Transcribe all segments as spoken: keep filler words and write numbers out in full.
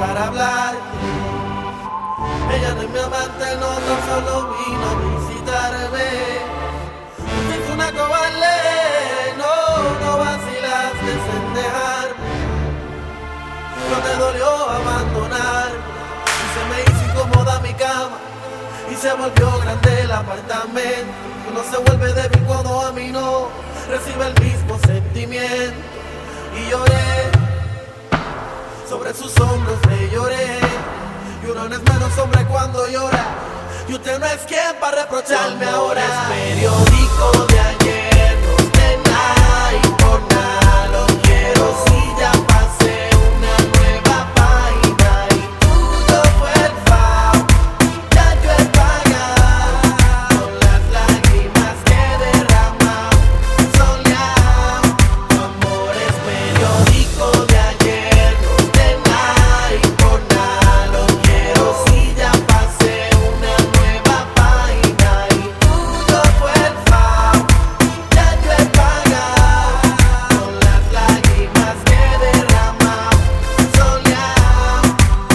para hablar. Ella no es mi amante, no, tan solo vino a visitarme. Fuiste una cobarde, no, no vacilaste en dejarme. No te dolió abandonar y se me hizo incómoda mi cama y se volvió grande el apartamento. Uno se vuelve débil cuando a mí no recibe el mismo sentimiento. Y lloré, sobre sus hombros le lloré. Y uno no es menos hombre cuando llora. Y usted no es quien para reprocharme ahora. Es periódico de ayer, no es de nada y por nada lo quiero. Si ya pasé una nueva página y tuyo fue el foul, ya yo he pagado las lágrimas que he derramado, soleado. Tu amor es periódico de ayer, no es de nada y por nada lo quiero. Si ya pasé una nueva página y tuyo fue el foul, ya yo he pagado las lágrimas que he derramado, soleado.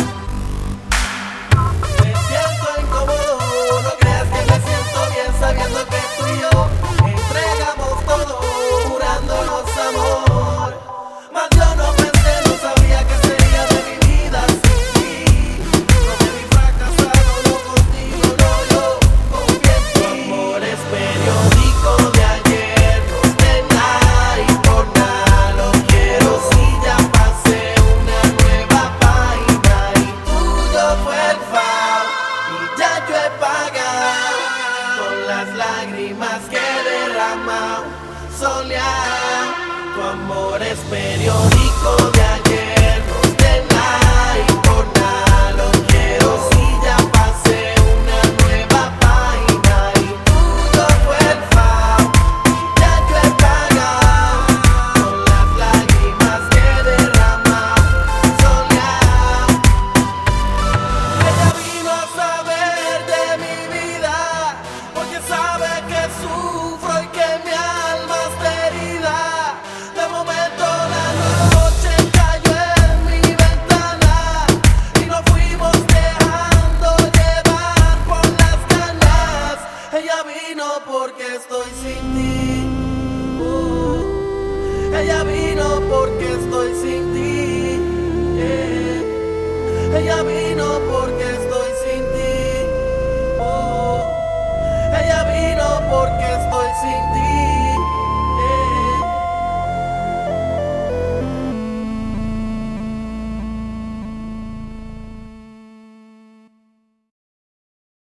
Me siento incómodo, no creas que me siento bien sabiendo que tú y yo entregamos todo, jurándonos amor. Mas yo no pensé, no sabía que sería de mi vida sin ti. No me vi fracasado, no contigo, no, yo confié en ti. Tu amor es periódico de ayer, no es de nada y por nada lo quiero. Si ya pasé una nueva página y tuyo fue el foul, y ya yo he pagado con las lágrimas que he derramado, soleado. Tu amor es periódico de ayer, no es de nada y por nada lo quiero. Si ya pasé una nueva página y tuyo fue el foul, ya yo he pagado con las lágrimas que he derramado, soleado. Ella vino a saber de mi vida porque sabe que sufro y que mi alma está herida. De momento la noche cayó en mi ventana y nos fuimos dejando llevar por las ganas. Ella vino porque estoy sin ti. Oh. Ella vino porque estoy sin ti. Yeah. Ella vino porque estoy sin ti. Oh. Ella vino porque estoy sin ti.